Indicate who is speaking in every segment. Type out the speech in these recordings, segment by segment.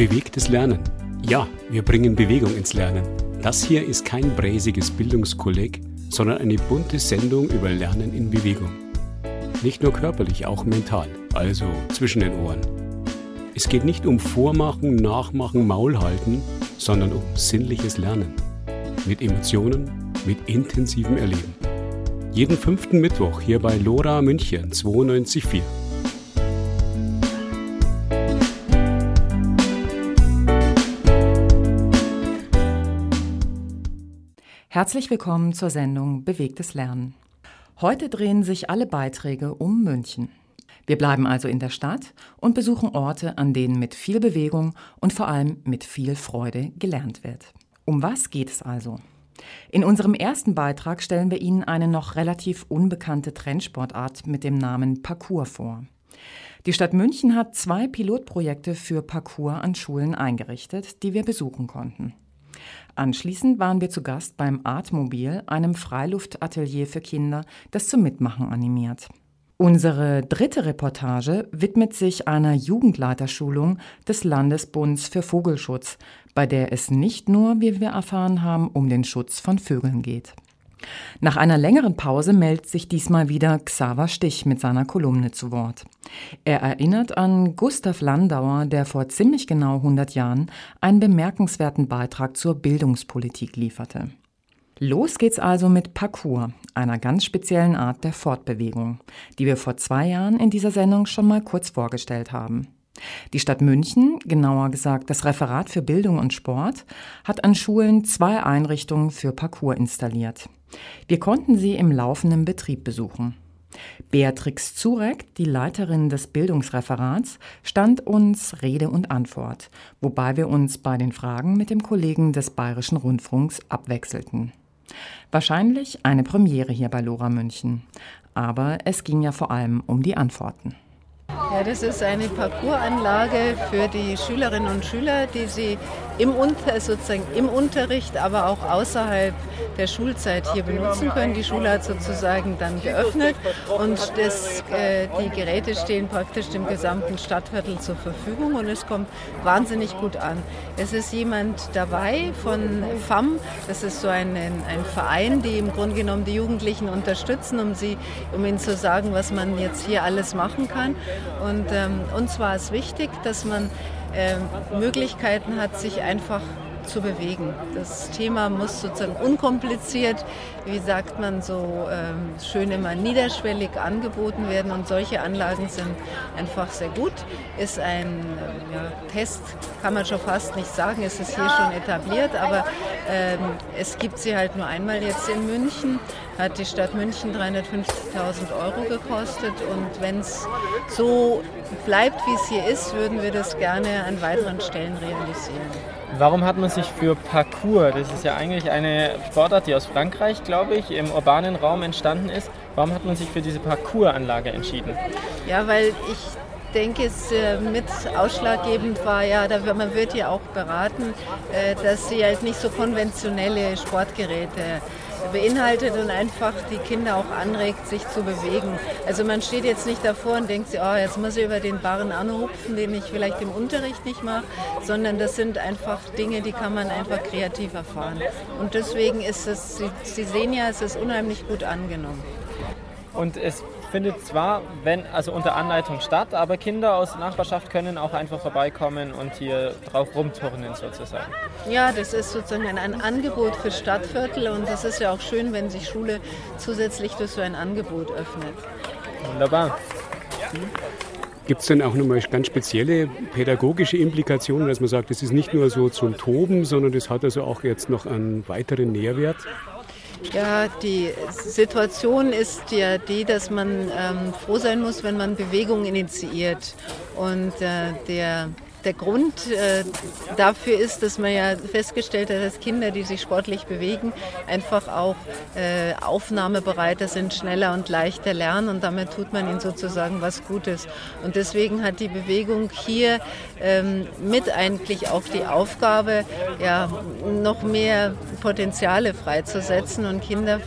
Speaker 1: Bewegtes Lernen. Ja, wir bringen Bewegung ins Lernen. Das hier ist kein bräsiges Bildungskolleg, sondern eine bunte Sendung über Lernen in Bewegung. Nicht nur körperlich, auch mental, also zwischen den Ohren. Es geht nicht um Vormachen, Nachmachen, Maulhalten, sondern um sinnliches Lernen. Mit Emotionen, mit intensivem Erleben. Jeden 5. Mittwoch hier bei LoRa München 92.4.
Speaker 2: Herzlich willkommen zur Sendung Bewegtes Lernen. Heute drehen sich alle Beiträge um München. Wir bleiben also in der Stadt und besuchen Orte, an denen mit viel Bewegung und vor allem mit viel Freude gelernt wird. Um was geht es also? In unserem ersten Beitrag stellen wir Ihnen eine noch relativ unbekannte Trendsportart mit dem Namen Parkour vor. Die Stadt München hat 2 Pilotprojekte für Parkour an Schulen eingerichtet, die wir besuchen konnten. Anschließend waren wir zu Gast beim Artmobil, einem Freiluftatelier für Kinder, das zum Mitmachen animiert. Unsere dritte Reportage widmet sich einer Jugendleiterschulung des Landesbunds für Vogelschutz, bei der es nicht nur, wie wir erfahren haben, um den Schutz von Vögeln geht. Nach einer längeren Pause meldet sich diesmal wieder Xaver Stich mit seiner Kolumne zu Wort. Er erinnert an Gustav Landauer, der vor ziemlich genau 100 Jahren einen bemerkenswerten Beitrag zur Bildungspolitik lieferte. Los geht's also mit Parkour, einer ganz speziellen Art der Fortbewegung, die wir vor 2 Jahren in dieser Sendung schon mal kurz vorgestellt haben. Die Stadt München, genauer gesagt das Referat für Bildung und Sport, hat an Schulen 2 Einrichtungen für Parkour installiert. Wir konnten sie im laufenden Betrieb besuchen. Beatrix Zurek, die Leiterin des Bildungsreferats, stand uns Rede und Antwort, wobei wir uns bei den Fragen mit dem Kollegen des Bayerischen Rundfunks abwechselten. Wahrscheinlich eine Premiere hier bei LoRa München. Aber es ging ja vor allem um die Antworten.
Speaker 3: Ja, das ist eine Parcoursanlage für die Schülerinnen und Schüler, die sie im Unterricht, aber auch außerhalb der Schulzeit hier benutzen können. Die Schule hat sozusagen dann geöffnet und die Geräte stehen praktisch dem gesamten Stadtviertel zur Verfügung und es kommt wahnsinnig gut an. Es ist jemand dabei von FAM, das ist so ein Verein, die im Grunde genommen die Jugendlichen unterstützen, um ihnen zu sagen, was man jetzt hier alles machen kann. Und uns war es wichtig, dass man Möglichkeiten hat, sich einfach zu bewegen. Das Thema muss sozusagen unkompliziert, wie sagt man so schön immer, niederschwellig angeboten werden und solche Anlagen sind einfach sehr gut. Ist ein Test, kann man schon fast nicht sagen, es ist hier schon etabliert, aber es gibt sie halt nur einmal jetzt in München, hat die Stadt München 350.000 € gekostet und wenn es so bleibt, wie es hier ist, würden wir das gerne an weiteren Stellen realisieren.
Speaker 4: Warum hat man sich für Parkour, das ist ja eigentlich eine Sportart, die aus Frankreich, glaube ich, im urbanen Raum entstanden ist, warum hat man sich für diese Parkour-Anlage entschieden? Ja, weil ich denke, es mit ausschlaggebend war, man wird ja auch beraten, dass sie halt nicht so konventionelle Sportgeräte beinhaltet und einfach die Kinder auch anregt, sich zu bewegen. Also man steht jetzt nicht davor und denkt sich, jetzt muss ich über den Barren anhupfen, den ich vielleicht im Unterricht nicht mache, sondern das sind einfach Dinge, die kann man einfach kreativ erfahren. Und deswegen ist es, Sie sehen ja, es ist unheimlich gut angenommen. Und es findet zwar, unter Anleitung statt, aber Kinder aus der Nachbarschaft können auch einfach vorbeikommen und hier drauf rumturnen sozusagen. Ja, das ist sozusagen ein Angebot für Stadtviertel und es ist ja auch schön, wenn sich Schule zusätzlich durch so ein Angebot öffnet. Wunderbar.
Speaker 1: Gibt es denn auch nochmal ganz spezielle pädagogische Implikationen, dass man sagt, das ist nicht nur so zum Toben, sondern das hat also auch jetzt noch einen weiteren Nährwert?
Speaker 3: Ja, die Situation ist ja die, dass man froh sein muss, wenn man Bewegung initiiert. Und der Grund dafür ist, dass man ja festgestellt hat, dass Kinder, die sich sportlich bewegen, einfach auch aufnahmebereiter sind, schneller und leichter lernen und damit tut man ihnen sozusagen was Gutes. Und deswegen hat die Bewegung hier mit eigentlich auch die Aufgabe, noch mehr Potenziale freizusetzen und Kinder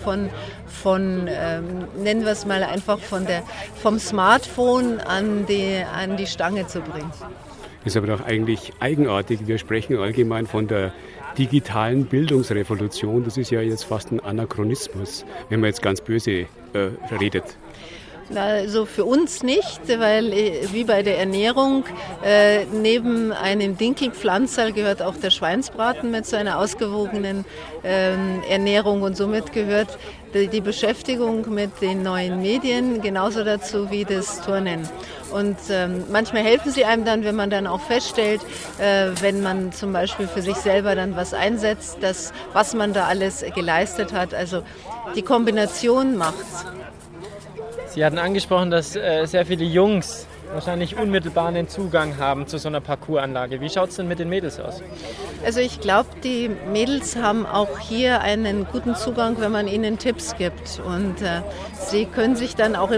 Speaker 3: nennen wir es mal einfach vom Smartphone an die Stange zu bringen.
Speaker 1: Das ist aber doch eigentlich eigenartig. Wir sprechen allgemein von der digitalen Bildungsrevolution. Das ist ja jetzt fast ein Anachronismus, wenn man jetzt ganz böse redet.
Speaker 3: Also für uns nicht, weil wie bei der Ernährung, neben einem Dinkelpflanzerl gehört auch der Schweinsbraten mit so einer ausgewogenen Ernährung und somit gehört die Beschäftigung mit den neuen Medien genauso dazu wie das Turnen. Und manchmal helfen sie einem dann, wenn man dann auch feststellt, wenn man zum Beispiel für sich selber dann was einsetzt, was man da alles geleistet hat. Also die Kombination macht's.
Speaker 4: Sie hatten angesprochen, dass sehr viele Jungs wahrscheinlich unmittelbar einen Zugang haben zu so einer Parcoursanlage. Wie schaut es denn mit den Mädels aus?
Speaker 3: Also ich glaube, die Mädels haben auch hier einen guten Zugang, wenn man ihnen Tipps gibt. Und sie können sich dann auch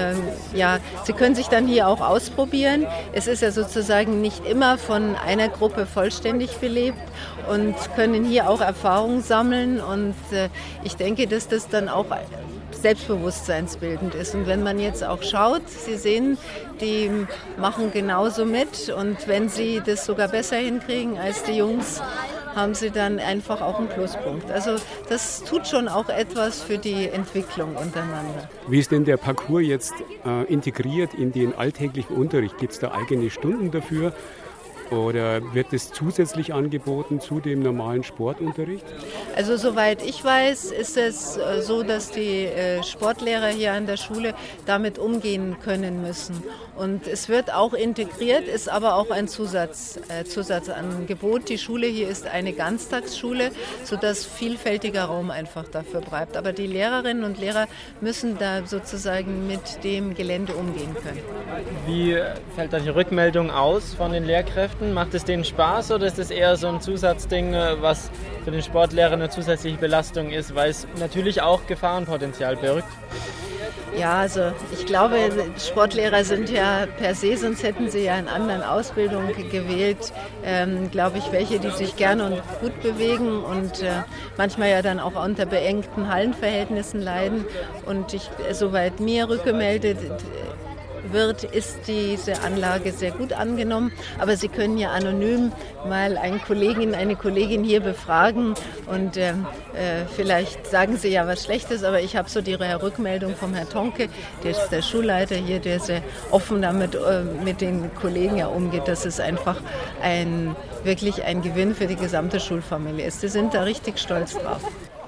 Speaker 3: sie können sich dann hier auch ausprobieren. Es ist ja sozusagen nicht immer von einer Gruppe vollständig belebt und können hier auch Erfahrungen sammeln. Und ich denke, dass das dann auch selbstbewusstseinsbildend ist. Und wenn man jetzt auch schaut, Sie sehen, die machen genauso mit und wenn sie das sogar besser hinkriegen als die Jungs, haben sie dann einfach auch einen Pluspunkt. Also das tut schon auch etwas für die Entwicklung untereinander.
Speaker 1: Wie ist denn der Parcours jetzt integriert in den alltäglichen Unterricht? Gibt es da eigene Stunden dafür? Oder wird es zusätzlich angeboten zu dem normalen Sportunterricht?
Speaker 3: Also soweit ich weiß, ist es so, dass die Sportlehrer hier an der Schule damit umgehen können müssen. Und es wird auch integriert, ist aber auch ein Zusatzangebot. Die Schule hier ist eine Ganztagsschule, sodass vielfältiger Raum einfach dafür bleibt. Aber die Lehrerinnen und Lehrer müssen da sozusagen mit dem Gelände umgehen können.
Speaker 4: Wie fällt da die Rückmeldung aus von den Lehrkräften? Macht es denen Spaß oder ist es eher so ein Zusatzding, was für den Sportlehrer eine zusätzliche Belastung ist, weil es natürlich auch Gefahrenpotenzial birgt?
Speaker 3: Ja, also ich glaube, Sportlehrer sind ja per se, sonst hätten sie ja in anderen Ausbildungen gewählt, glaube ich, welche, die sich gerne und gut bewegen und manchmal ja dann auch unter beengten Hallenverhältnissen leiden. Und soweit mir rückgemeldet wird, ist diese Anlage sehr gut angenommen. Aber Sie können ja anonym mal eine Kollegin hier befragen und vielleicht sagen Sie ja was Schlechtes, aber ich habe so die Rückmeldung vom Herrn Tonke, der ist der Schulleiter hier, der sehr offen damit mit den Kollegen ja umgeht, dass es einfach wirklich ein Gewinn für die gesamte Schulfamilie ist. Sie sind da richtig stolz drauf.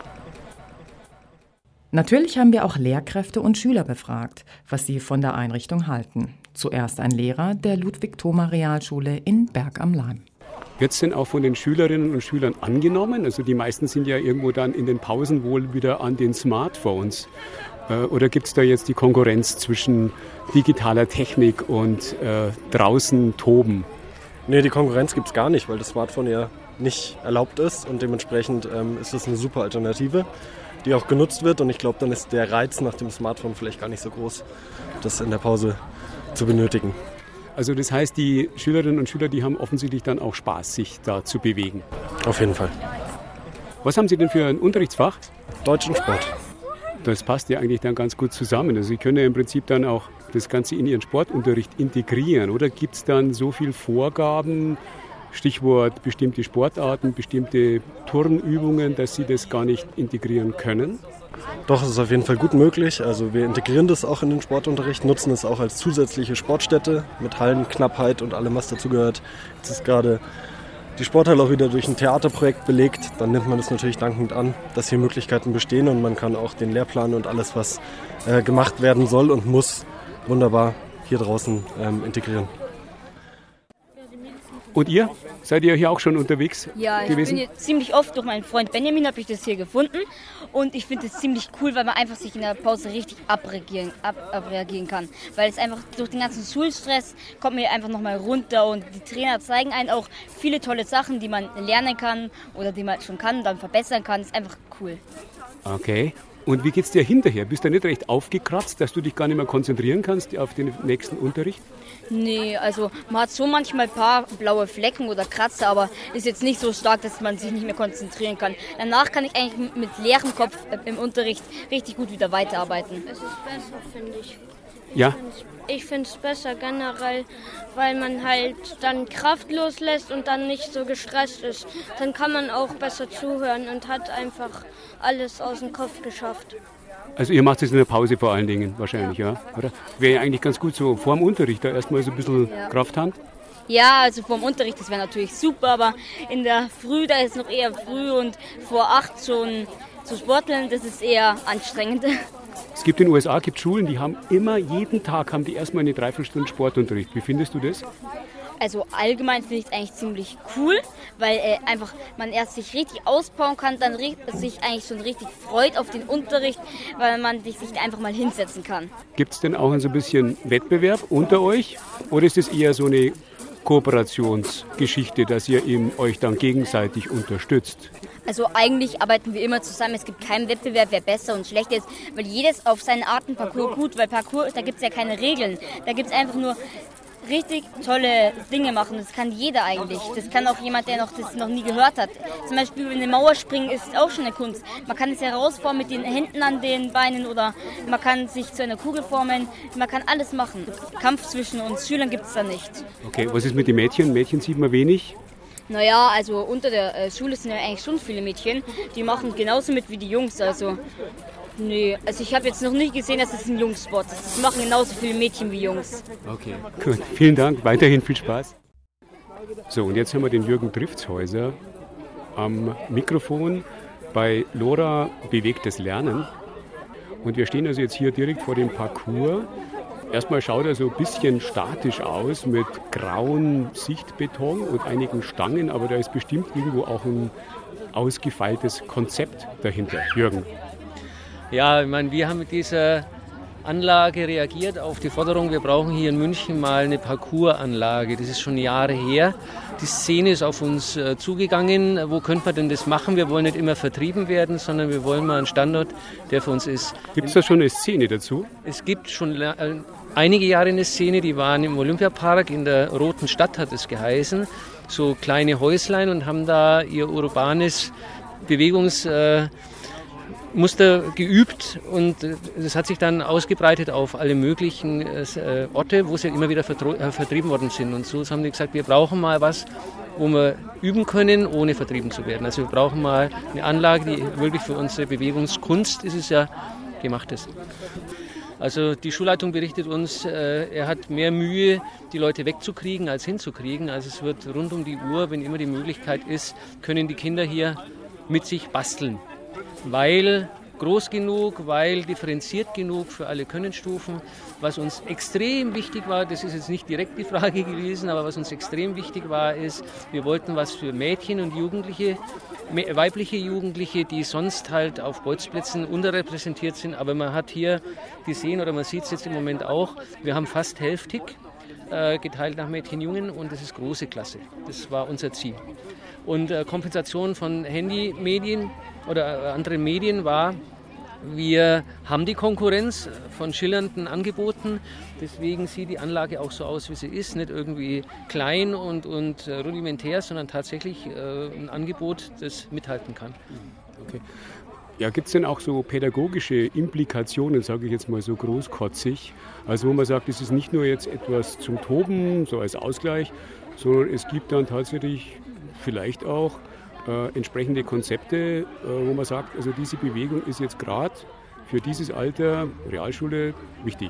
Speaker 2: Natürlich haben wir auch Lehrkräfte und Schüler befragt, was sie von der Einrichtung halten. Zuerst ein Lehrer der Ludwig-Thoma-Realschule in Berg am Laim.
Speaker 1: Wird es denn auch von den Schülerinnen und Schülern angenommen? Also die meisten sind ja irgendwo dann in den Pausen wohl wieder an den Smartphones. Oder gibt es da jetzt die Konkurrenz zwischen digitaler Technik und draußen toben?
Speaker 5: Nee, die Konkurrenz gibt es gar nicht, weil das Smartphone ja nicht erlaubt ist und dementsprechend ist es eine super Alternative, die auch genutzt wird und ich glaube, dann ist der Reiz nach dem Smartphone vielleicht gar nicht so groß, das in der Pause zu benötigen.
Speaker 1: Also das heißt, die Schülerinnen und Schüler, die haben offensichtlich dann auch Spaß, sich da zu bewegen.
Speaker 5: Auf jeden Fall.
Speaker 1: Was haben Sie denn für ein Unterrichtsfach?
Speaker 5: Deutsch und Sport.
Speaker 1: Das passt ja eigentlich dann ganz gut zusammen. Also Sie können ja im Prinzip dann auch das Ganze in Ihren Sportunterricht integrieren. Oder gibt es dann so viele Vorgaben, Stichwort bestimmte Sportarten, bestimmte Turnübungen, dass Sie das gar nicht integrieren können?
Speaker 5: Doch, es ist auf jeden Fall gut möglich. Also wir integrieren das auch in den Sportunterricht, nutzen es auch als zusätzliche Sportstätte mit Hallenknappheit und allem, was dazugehört. Jetzt ist gerade die Sporthalle auch wieder durch ein Theaterprojekt belegt. Dann nimmt man das natürlich dankend an, dass hier Möglichkeiten bestehen und man kann auch den Lehrplan und alles, was gemacht werden soll und muss, wunderbar hier draußen integrieren.
Speaker 1: Und ihr? Seid ihr hier auch schon unterwegs gewesen?
Speaker 6: Ja, ich bin hier ziemlich oft. Durch meinen Freund Benjamin habe ich das hier gefunden. Und ich finde es ziemlich cool, weil man einfach sich in der Pause richtig abreagieren kann. Weil es einfach durch den ganzen Schulstress kommt man hier einfach nochmal runter. Und die Trainer zeigen einem auch viele tolle Sachen, die man lernen kann oder die man schon kann und dann verbessern kann. Das ist einfach cool.
Speaker 1: Okay. Und wie geht's dir hinterher? Bist du nicht recht aufgekratzt, dass du dich gar nicht mehr konzentrieren kannst auf den nächsten Unterricht?
Speaker 6: Nee, also man hat schon manchmal ein paar blaue Flecken oder Kratzer, aber ist jetzt nicht so stark, dass man sich nicht mehr konzentrieren kann. Danach kann ich eigentlich mit leerem Kopf im Unterricht richtig gut wieder weiterarbeiten.
Speaker 7: Es ist besser, finde ich.
Speaker 1: Ja?
Speaker 7: Ich finde es besser generell, weil man halt dann Kraft loslässt und dann nicht so gestresst ist. Dann kann man auch besser zuhören und hat einfach alles aus dem Kopf geschafft.
Speaker 1: Also ihr macht es in der Pause vor allen Dingen wahrscheinlich, ja? Oder? Wäre ja eigentlich ganz gut so vor dem Unterricht da erstmal so ein bisschen Kraft haben.
Speaker 6: Ja, also vor dem Unterricht, das wäre natürlich super, aber in der Früh, da ist noch eher früh und vor 8 schon zu sporteln, das ist eher anstrengend.
Speaker 1: Es gibt in den USA Schulen, die haben immer, jeden Tag haben die erstmal eine Dreiviertelstunde Sportunterricht. Wie findest du das?
Speaker 6: Also allgemein finde ich es eigentlich ziemlich cool, weil einfach man erst sich richtig ausbauen kann, dann sich eigentlich schon richtig freut auf den Unterricht, weil man sich einfach mal hinsetzen kann.
Speaker 1: Gibt es denn auch so ein bisschen Wettbewerb unter euch oder ist es eher so eine Kooperationsgeschichte, dass ihr euch dann gegenseitig unterstützt?
Speaker 6: Also eigentlich arbeiten wir immer zusammen. Es gibt keinen Wettbewerb, wer besser und schlechter ist, weil jedes auf seine Art ein Parcours gut, weil Parcours, da gibt es ja keine Regeln. Da gibt es einfach nur richtig tolle Dinge machen. Das kann jeder eigentlich. Das kann auch jemand, der das noch nie gehört hat. Zum Beispiel eine Mauer springen ist auch schon eine Kunst. Man kann es herausformen mit den Händen an den Beinen oder man kann sich zu einer Kugel formen. Man kann alles machen. Kampf zwischen uns Schülern gibt es da nicht.
Speaker 1: Okay, was ist mit den Mädchen? Mädchen sieht man wenig.
Speaker 6: Naja, also unter der Schule sind ja eigentlich schon viele Mädchen. Die machen genauso mit wie die Jungs. Also nee, also ich habe jetzt noch nicht gesehen, dass es ein Jungs-Sport ist. Das machen genauso viele Mädchen wie Jungs.
Speaker 1: Okay, gut. Vielen Dank. Weiterhin viel Spaß. So, und jetzt haben wir den Jürgen Triftshäuser am Mikrofon bei LoRa Bewegtes Lernen. Und wir stehen also jetzt hier direkt vor dem Parcours. Erstmal schaut er so ein bisschen statisch aus mit grauen Sichtbeton und einigen Stangen, aber da ist bestimmt irgendwo auch ein ausgefeiltes Konzept dahinter. Jürgen.
Speaker 8: Ja, ich meine, wir haben mit dieser Anlage reagiert auf die Forderung, wir brauchen hier in München mal eine Parcoursanlage. Das ist schon Jahre her. Die Szene ist auf uns zugegangen. Wo könnte man denn das machen? Wir wollen nicht immer vertrieben werden, sondern wir wollen mal einen Standort, der für uns ist.
Speaker 1: Gibt es da schon eine Szene dazu?
Speaker 8: Es gibt schon einige Jahre eine Szene, die waren im Olympiapark, in der Roten Stadt hat es geheißen. So kleine Häuslein und haben da ihr urbanes Bewegungsmuster geübt und das hat sich dann ausgebreitet auf alle möglichen Orte, wo sie immer wieder vertrieben worden sind. Und so haben die gesagt, wir brauchen mal was, wo wir üben können, ohne vertrieben zu werden. Also wir brauchen mal eine Anlage, die wirklich für unsere Bewegungskunst, ist es ja, gemacht ist. Also die Schulleitung berichtet uns, er hat mehr Mühe, die Leute wegzukriegen, als hinzukriegen. Also es wird rund um die Uhr, wenn immer die Möglichkeit ist, können die Kinder hier mit sich basteln. Weil groß genug, weil differenziert genug für alle Könnenstufen. Was uns extrem wichtig war, das ist jetzt nicht direkt die Frage gewesen, aber was uns extrem wichtig war, ist, wir wollten was für Mädchen und Jugendliche, weibliche Jugendliche, die sonst halt auf Bolzplätzen unterrepräsentiert sind. Aber man hat hier gesehen, oder man sieht es jetzt im Moment auch, wir haben fast hälftig geteilt nach Mädchen-Jungen und das ist große Klasse. Das war unser Ziel. Und Kompensation von Handymedien oder anderen Medien war, wir haben die Konkurrenz von schillernden Angeboten, deswegen sieht die Anlage auch so aus, wie sie ist, nicht irgendwie klein und rudimentär, sondern tatsächlich ein Angebot, das mithalten kann.
Speaker 1: Okay. Ja, gibt es denn auch so pädagogische Implikationen, sage ich jetzt mal so großkotzig, also wo man sagt, es ist nicht nur jetzt etwas zum Toben, so als Ausgleich, sondern es gibt dann tatsächlich vielleicht auch entsprechende Konzepte, wo man sagt, also diese Bewegung ist jetzt gerade für dieses Alter, Realschule, wichtig.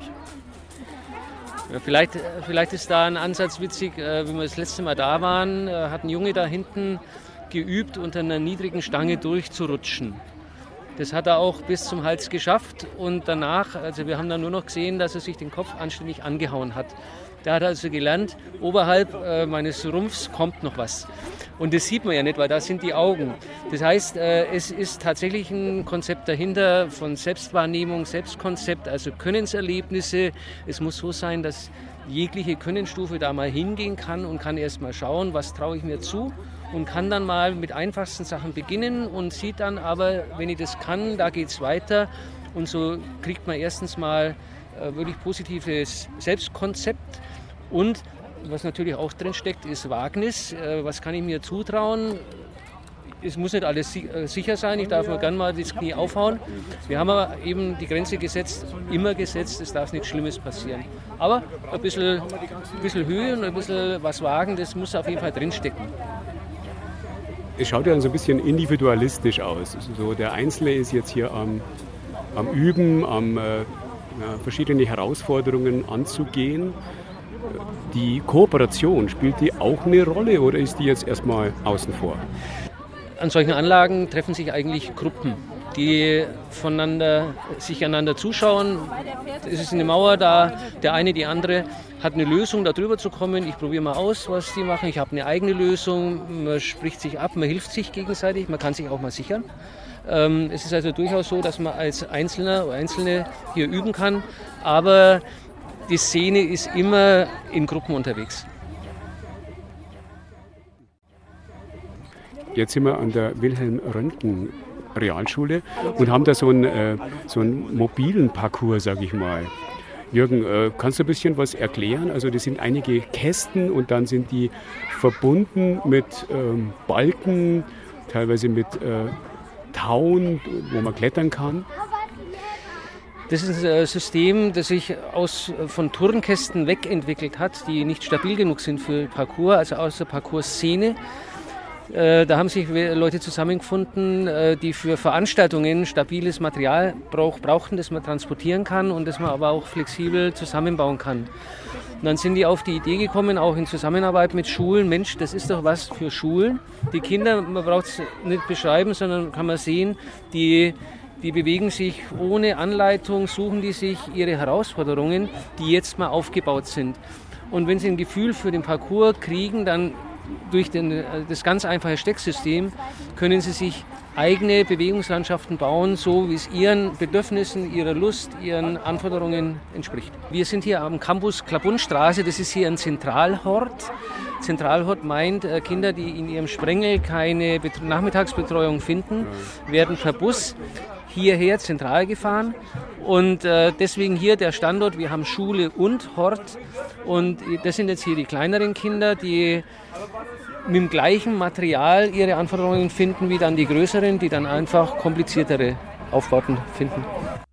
Speaker 8: Ja, vielleicht ist da ein Ansatz witzig, wie wir das letzte Mal da waren, hat ein Junge da hinten geübt, unter einer niedrigen Stange durchzurutschen. Das hat er auch bis zum Hals geschafft und danach, also wir haben dann nur noch gesehen, dass er sich den Kopf anständig angehauen hat. Da hat er also gelernt, oberhalb meines Rumpfs kommt noch was. Und das sieht man ja nicht, weil da sind die Augen. Das heißt, es ist tatsächlich ein Konzept dahinter von Selbstwahrnehmung, Selbstkonzept, also Könnenserlebnisse. Es muss so sein, dass jegliche Könnenstufe da mal hingehen kann und kann erst mal schauen, was traue ich mir zu und kann dann mal mit einfachsten Sachen beginnen und sieht dann aber, wenn ich das kann, da geht es weiter. Und so kriegt man erstens mal wirklich positives Selbstkonzept und was natürlich auch drin steckt, ist Wagnis. Was kann ich mir zutrauen? es muss nicht alles sicher sein, ich darf nur gern mal das Knie aufhauen. Wir haben aber eben die Grenze immer gesetzt, es darf nichts Schlimmes passieren. Aber ein bisschen Höhe und ein bisschen was wagen, das muss auf jeden Fall drinstecken.
Speaker 1: Es schaut ja so ein bisschen individualistisch aus. So, der Einzelne ist jetzt hier am Üben, verschiedene Herausforderungen anzugehen. Die Kooperation, spielt die auch eine Rolle oder ist die jetzt erstmal außen vor?
Speaker 8: An solchen Anlagen treffen sich eigentlich Gruppen, die sich einander zuschauen. Es ist eine Mauer da, der eine, die andere hat eine Lösung, da drüber zu kommen. Ich probiere mal aus, was die machen. Ich habe eine eigene Lösung. Man spricht sich ab, man hilft sich gegenseitig, man kann sich auch mal sichern. Es ist also durchaus so, dass man als Einzelner oder Einzelne hier üben kann, aber die Szene ist immer in Gruppen unterwegs.
Speaker 1: Jetzt sind wir an der Wilhelm-Röntgen-Realschule und haben da so einen mobilen Parcours, sage ich mal. Jürgen, kannst du ein bisschen was erklären? Also das sind einige Kästen und dann sind die verbunden mit Balken, teilweise mit Tauen, wo man klettern kann.
Speaker 8: Das ist ein System, das sich von Turnkästen wegentwickelt hat, die nicht stabil genug sind für Parcours, also aus der Parcours-Szene. Da haben sich Leute zusammengefunden, die für Veranstaltungen stabiles Material brauchten, das man transportieren kann und das man aber auch flexibel zusammenbauen kann. Und dann sind die auf die Idee gekommen, auch in Zusammenarbeit mit Schulen, Mensch, das ist doch was für Schulen. Die Kinder, man braucht es nicht beschreiben, sondern kann man sehen, die bewegen sich ohne Anleitung, suchen die sich ihre Herausforderungen, die jetzt mal aufgebaut sind. Und wenn sie ein Gefühl für den Parcours kriegen, dann durch das ganz einfache Stecksystem können sie sich eigene Bewegungslandschaften bauen, so wie es ihren Bedürfnissen, ihrer Lust, ihren Anforderungen entspricht. Wir sind hier am Campus Klabundstraße, das ist hier ein Zentralhort. Zentralhort meint, Kinder, die in ihrem Sprengel keine Nachmittagsbetreuung finden, werden per Bus hierher zentral gefahren und deswegen hier der Standort, wir haben Schule und Hort und das sind jetzt hier die kleineren Kinder, die mit dem gleichen Material ihre Anforderungen finden wie dann die größeren, die dann einfach kompliziertere Aufbauten finden.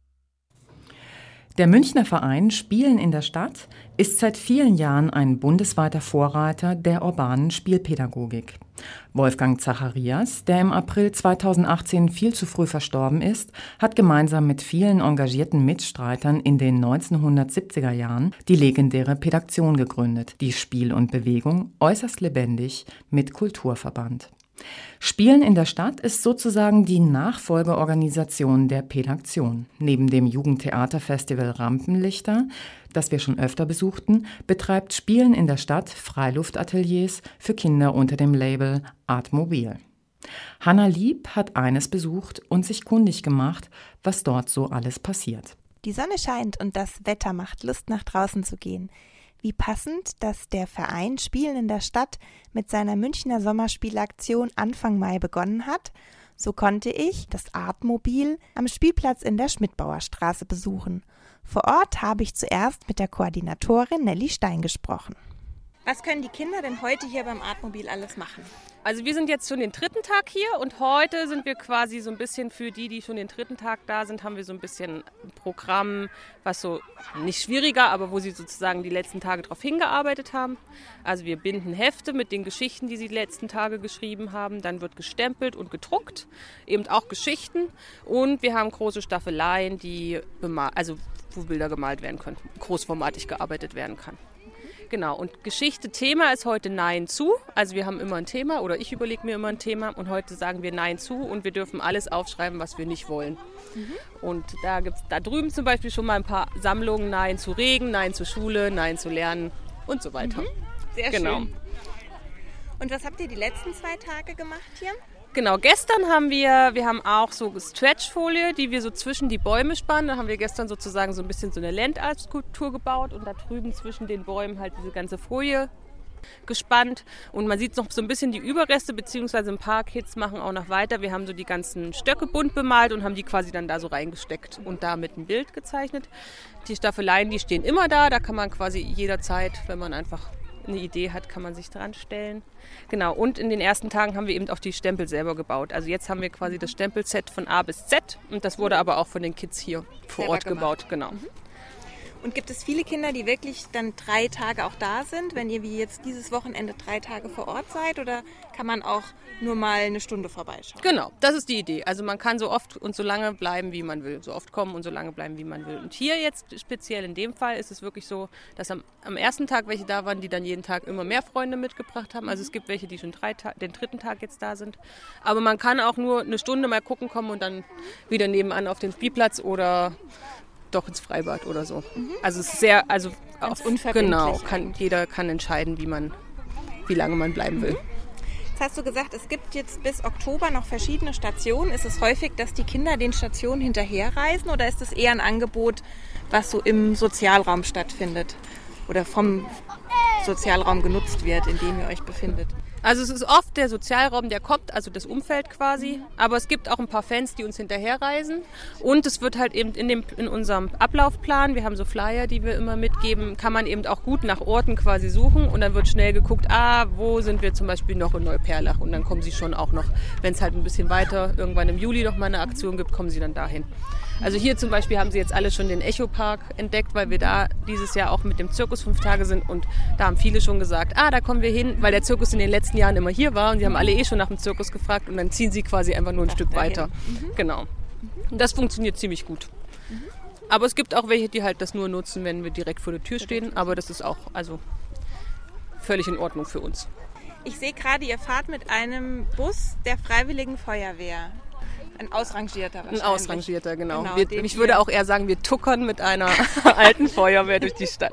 Speaker 2: Der Münchner Verein Spielen in der Stadt ist seit vielen Jahren ein bundesweiter Vorreiter der urbanen Spielpädagogik. Wolfgang Zacharias, der im April 2018 viel zu früh verstorben ist, hat gemeinsam mit vielen engagierten Mitstreitern in den 1970er Jahren die legendäre Pädaktion gegründet, die Spiel und Bewegung äußerst lebendig mit Kultur verband. Spielen in der Stadt ist sozusagen die Nachfolgeorganisation der Pädaktion. Neben dem Jugendtheaterfestival Rampenlichter, das wir schon öfter besuchten, betreibt Spielen in der Stadt Freiluftateliers für Kinder unter dem Label Artmobil. Hanna Lieb hat eines besucht und sich kundig gemacht, was dort so alles passiert.
Speaker 9: Die Sonne scheint und das Wetter macht Lust, nach draußen zu gehen. Wie passend, dass der Verein Spielen in der Stadt mit seiner Münchner Sommerspielaktion Anfang Mai begonnen hat. So konnte ich das Artmobil am Spielplatz in der Schmidbauer-Straße besuchen. Vor Ort habe ich zuerst mit der Koordinatorin Nelly Stein gesprochen. Was können die Kinder denn heute hier beim Artmobil alles machen?
Speaker 10: Also wir sind jetzt schon den 3. Tag hier und heute sind wir quasi so ein bisschen für die schon den 3. Tag da sind, haben wir so ein bisschen ein Programm, was so nicht schwieriger, aber wo sie sozusagen die letzten Tage darauf hingearbeitet haben. Also wir binden Hefte mit den Geschichten, die sie die letzten Tage geschrieben haben. Dann wird gestempelt und gedruckt, eben auch Geschichten. Und wir haben große Staffeleien, wo Bilder gemalt werden können, großformatig gearbeitet werden kann. Genau, und Geschichte-Thema ist heute Nein zu. Also wir haben immer ein Thema oder ich überlege mir immer ein Thema und heute sagen wir Nein zu und wir dürfen alles aufschreiben, was wir nicht wollen. Und da gibt es da drüben zum Beispiel schon mal ein paar Sammlungen, Nein zu Regen, Nein zur Schule, Nein zu Lernen und so weiter.
Speaker 9: Sehr schön. Und was habt ihr die letzten 2 Tage gemacht hier?
Speaker 10: Genau, gestern haben wir auch so Stretchfolie, die wir so zwischen die Bäume spannen. Da haben wir gestern sozusagen so ein bisschen so eine Landartskulptur gebaut und da drüben zwischen den Bäumen halt diese ganze Folie gespannt. Und man sieht noch so ein bisschen die Überreste, beziehungsweise ein paar Kids machen auch noch weiter. Wir haben so die ganzen Stöcke bunt bemalt und haben die quasi dann da so reingesteckt und damit ein Bild gezeichnet. Die Staffeleien, die stehen immer da kann man quasi jederzeit, wenn man einfach eine Idee hat, kann man sich dran stellen. Genau, und in den ersten Tagen haben wir eben auch die Stempel selber gebaut. Also jetzt haben wir quasi das Stempelset von A bis Z und das wurde aber auch von den Kids hier vor Ort gebaut. Genau.
Speaker 9: Und gibt es viele Kinder, die wirklich dann 3 Tage auch da sind, wenn ihr wie jetzt dieses Wochenende 3 Tage vor Ort seid? Oder kann man auch nur mal eine Stunde vorbeischauen?
Speaker 10: Genau, das ist die Idee. Also man kann so oft und so lange bleiben, wie man will. So oft kommen und so lange bleiben, wie man will. Und hier jetzt speziell in dem Fall ist es wirklich so, dass am ersten Tag welche da waren, die dann jeden Tag immer mehr Freunde mitgebracht haben. Also es gibt welche, die schon den 3. Tag jetzt da sind. Aber man kann auch nur eine Stunde mal gucken kommen und dann wieder nebenan auf den Spielplatz oder doch ins Freibad oder so. Also es ist sehr, also
Speaker 9: ganz unverbindlich.
Speaker 10: Genau, jeder kann entscheiden, wie lange man bleiben will.
Speaker 9: Jetzt hast du gesagt, es gibt jetzt bis Oktober noch verschiedene Stationen. Ist es häufig, dass die Kinder den Stationen hinterherreisen oder ist es eher ein Angebot, was so im Sozialraum stattfindet oder vom Sozialraum genutzt wird, in dem ihr euch befindet?
Speaker 10: Also es ist oft der Sozialraum, der kommt, also das Umfeld quasi. Aber es gibt auch ein paar Fans, die uns hinterherreisen. Und es wird halt eben in unserem Ablaufplan, wir haben so Flyer, die wir immer mitgeben, kann man eben auch gut nach Orten quasi suchen. Und dann wird schnell geguckt, wo sind wir zum Beispiel noch in Neuperlach. Und dann kommen sie schon auch noch, wenn es halt ein bisschen weiter irgendwann im Juli noch mal eine Aktion gibt, kommen sie dann dahin. Also hier zum Beispiel haben sie jetzt alle schon den Echo-Park entdeckt, weil wir da dieses Jahr auch mit dem Zirkus 5 Tage sind und da haben viele schon gesagt, da kommen wir hin, weil der Zirkus in den letzten Jahren immer hier war und die haben alle schon nach dem Zirkus gefragt und dann ziehen sie quasi einfach nur ein Stück weiter. Genau. Und das funktioniert ziemlich gut. Aber es gibt auch welche, die halt das nur nutzen, wenn wir direkt vor der Tür stehen, aber das ist auch völlig in Ordnung für uns.
Speaker 9: Ich sehe gerade, ihr fahrt mit einem Bus der Freiwilligen Feuerwehr. Ein ausrangierter wahrscheinlich.
Speaker 10: Ein ausrangierter, genau. Ich würde auch eher sagen, wir tuckern mit einer alten Feuerwehr durch die Stadt.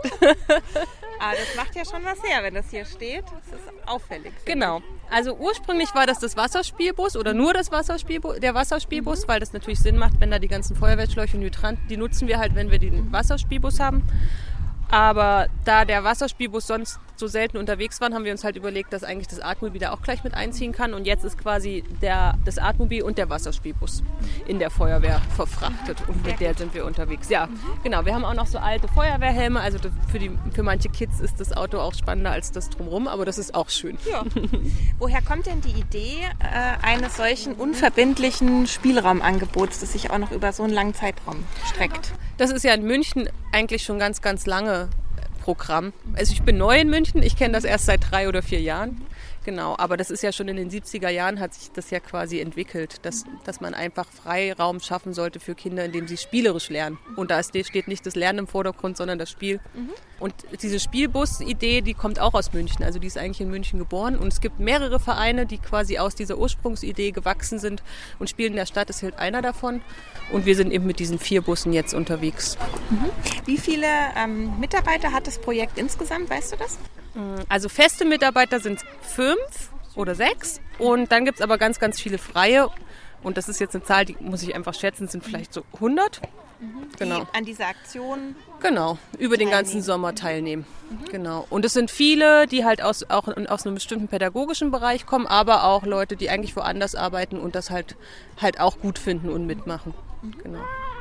Speaker 9: Das macht ja schon was her, wenn das hier steht. Das ist auffällig.
Speaker 10: Genau. Also ursprünglich war das Wasserspielbus oder nur der Wasserspielbus, weil das natürlich Sinn macht, wenn da die ganzen Feuerwehrschläuche und Hydranten, die nutzen wir halt, wenn wir den Wasserspielbus haben. Aber da der Wasserspielbus sonst so selten unterwegs war, haben wir uns halt überlegt, dass eigentlich das Artmobil da auch gleich mit einziehen kann. Und jetzt ist quasi das Artmobil und der Wasserspielbus in der Feuerwehr verfrachtet. Und mit der sind wir unterwegs. Ja, genau. Wir haben auch noch so alte Feuerwehrhelme. Also für manche Kids ist das Auto auch spannender als das drumherum. Aber das ist auch schön.
Speaker 9: Ja. Woher kommt denn die Idee eines solchen unverbindlichen Spielraumangebots, das sich auch noch über so einen langen Zeitraum streckt?
Speaker 10: Das ist ja in München eigentlich schon ganz, ganz lange Programm. Also ich bin neu in München, ich kenne das erst seit 3 oder 4 Jahren. Genau, aber das ist ja schon in den 70er Jahren hat sich das ja quasi entwickelt, dass man einfach Freiraum schaffen sollte für Kinder, indem sie spielerisch lernen. Und da steht nicht das Lernen im Vordergrund, sondern das Spiel. Und diese Spielbus-Idee, die kommt auch aus München. Also die ist eigentlich in München geboren. Und es gibt mehrere Vereine, die quasi aus dieser Ursprungsidee gewachsen sind. Und Spielen in der Stadt ist halt einer davon. Und wir sind eben mit diesen 4 Bussen jetzt unterwegs.
Speaker 9: Wie viele Mitarbeiter hat das Projekt insgesamt, weißt du das?
Speaker 10: Also feste Mitarbeiter sind 5 oder 6 und dann gibt es aber ganz, ganz viele freie und das ist jetzt eine Zahl, die muss ich einfach schätzen, sind vielleicht so 100. Genau.
Speaker 9: Die an dieser Aktion
Speaker 10: über den ganzen Sommer teilnehmen. Genau. Und es sind viele, die halt auch aus einem bestimmten pädagogischen Bereich kommen, aber auch Leute, die eigentlich woanders arbeiten und das halt auch gut finden und mitmachen. Genau.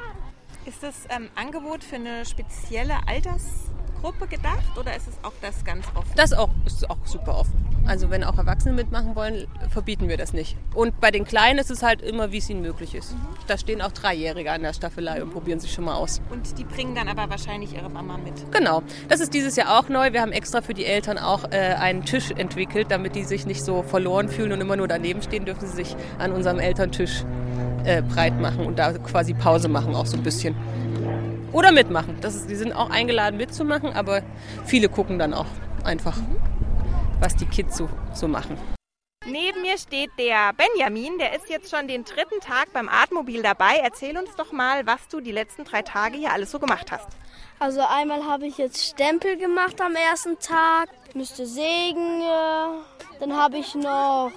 Speaker 9: Ist das Angebot für eine spezielle Altersgruppe gedacht oder ist es auch das ganz offen?
Speaker 10: Das ist auch super offen. Also wenn auch Erwachsene mitmachen wollen, verbieten wir das nicht. Und bei den Kleinen ist es halt immer, wie es ihnen möglich ist. Da stehen auch 3-Jährige an der Staffelei und probieren sich schon mal aus.
Speaker 9: Und die bringen dann aber wahrscheinlich ihre Mama mit?
Speaker 10: Genau. Das ist dieses Jahr auch neu. Wir haben extra für die Eltern auch einen Tisch entwickelt, damit die sich nicht so verloren fühlen und immer nur daneben stehen, dürfen sie sich an unserem Elterntisch breit machen und da quasi Pause machen auch so ein bisschen. Oder mitmachen. Die sind auch eingeladen mitzumachen, aber viele gucken dann auch einfach, was die Kids so machen.
Speaker 9: Neben mir steht der Benjamin, der ist jetzt schon den 3. Tag beim Artmobil dabei. Erzähl uns doch mal, was du die letzten 3 Tage hier alles so gemacht hast.
Speaker 7: Also einmal habe ich jetzt Stempel gemacht am ersten Tag, müsste sägen, dann habe ich noch